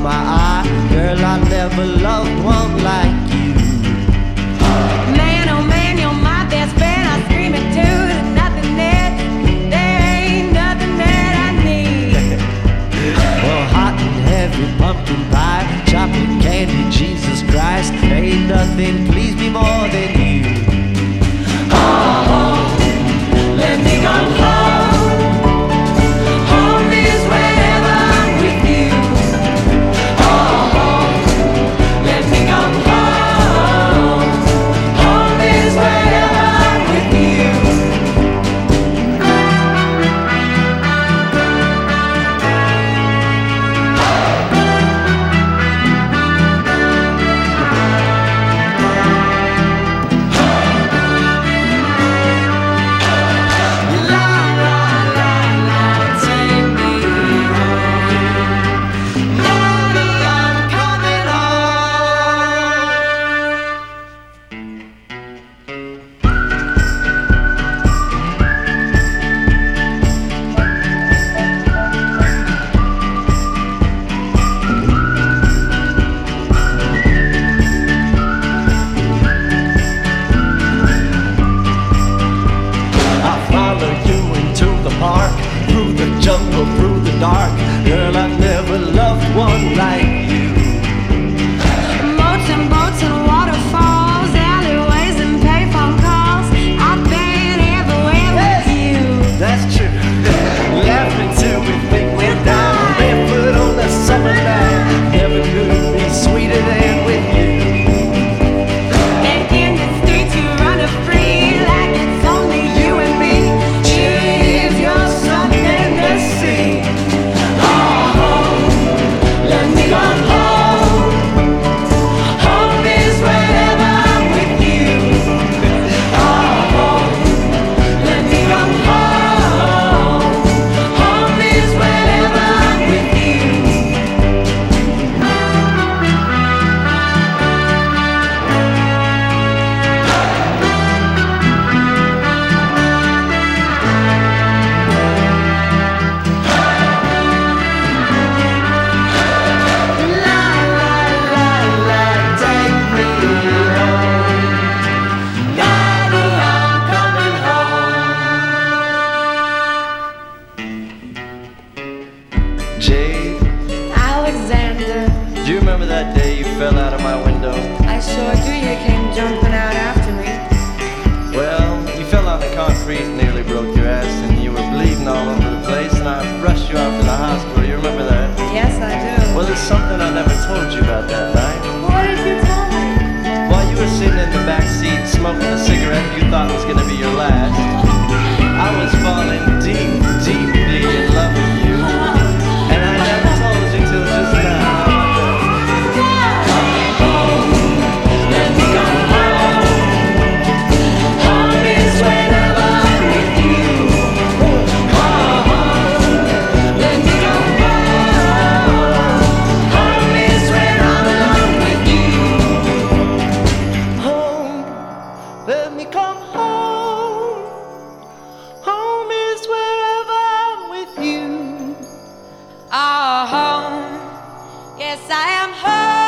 my eye. Girl, I never loved one like you. Man, oh man, you're my best friend. I scream it too. There's nothing that, there ain't nothing that I need. Well, hot and heavy pumpkin pie, chocolate candy, Jesus Christ, ain't nothing please me more than you. Oh, let me go home. Home is wherever I'm with you. Oh, let me go home. Home is wherever I'm with you. Through the jungle, through the dark, girl, I never loved one like you. Boats and boats and waterfalls, alleyways and payphone calls. I've been everywhere with you. That's true. Laughing till we think we're down, barefoot on the summer night. Never could be sweeter than with you. And in the streets you run free like it's only you and me. Cheers, you're something to see. Oh, let me go home. Home is wherever I'm with you. Oh, let me go home. Home is wherever I'm with you. Jade, Alexander, do you remember that day you fell out of my window? I sure do. You came jumping out after me. Well, you fell on the concrete and nearly broke your ass, and you were bleeding all over the place, and I rushed you off to the hospital. You remember that? Yes, I do. Well, there's something I never told you about that night. What did you tell me? While you were sitting in the back seat smoking a cigarette you thought was going to be your last, I was falling deep, deeply in love with you. And I never told you till just now. Let me go home. Home is wherever I'm with you. Let me go home. Home is where I'm alone with you. Home, let me come home. Home is wherever I'm with you. Oh, home. Yes, I am home.